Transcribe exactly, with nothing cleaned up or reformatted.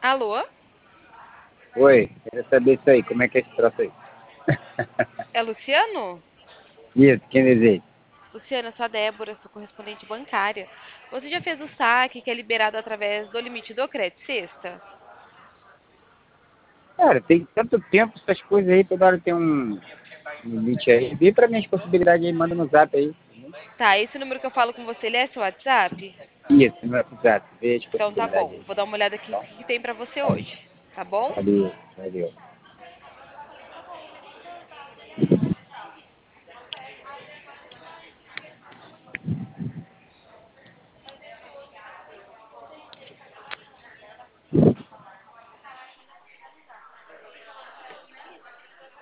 Alô? Oi, queria saber isso aí, como é que é esse troço aí? É Luciano? Isso, quem deseja? Luciano, eu sou a Débora, sou correspondente bancária. Você já fez o saque que é liberado através do limite do crédito sexta? Cara, tem tanto tempo essas coisas aí, toda hora tem um limite aí. Vê pra mim as possibilidades aí, manda no zap aí. Tá, esse número que eu falo com você, ele é seu WhatsApp? Isso, no WhatsApp, vê as Então tá possibilidades bom, aí. vou dar uma olhada aqui o Tá? que que tem pra você hoje, tá bom? Valeu, valeu.